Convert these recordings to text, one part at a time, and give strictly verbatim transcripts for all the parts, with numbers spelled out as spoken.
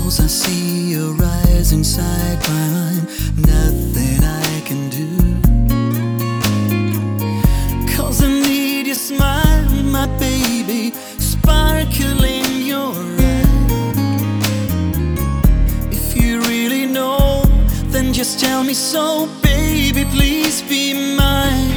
'cause I see your eyes inside my mind. Nothing I can do, 'cause I need your smile, my baby, sparkle in your eye. If you really know, then just tell me so, baby, please be mine.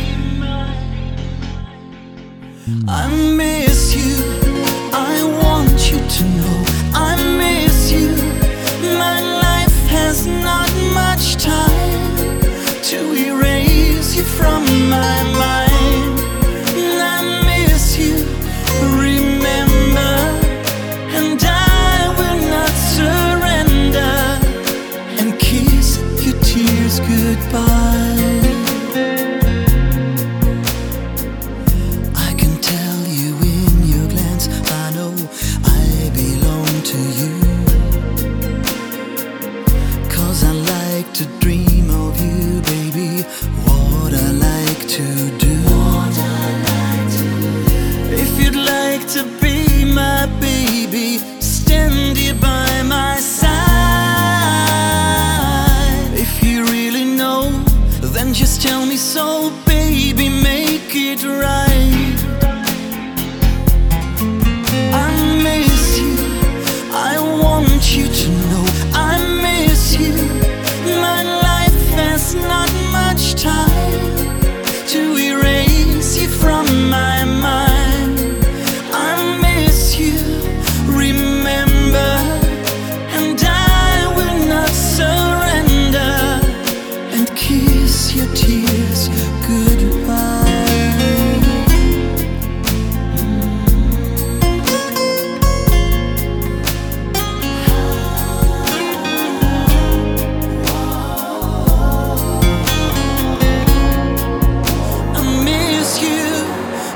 I miss you, I want you to know I miss you. My life has not much time to erase you from my mind. I miss you, remember, and I will not surrender and kiss your tears goodbye. To dream of you, baby, what I like to do. What I like to do. If you'd like to be my baby, stand here by my side. If you really know, then just tell me so, baby, make it right. I miss you, I want you to know I miss you. My life has not much time to erase you from my mind. I miss you, remember, and I will not surrender and kiss your tears goodbye.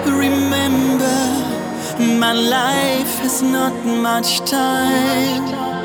My life has not much time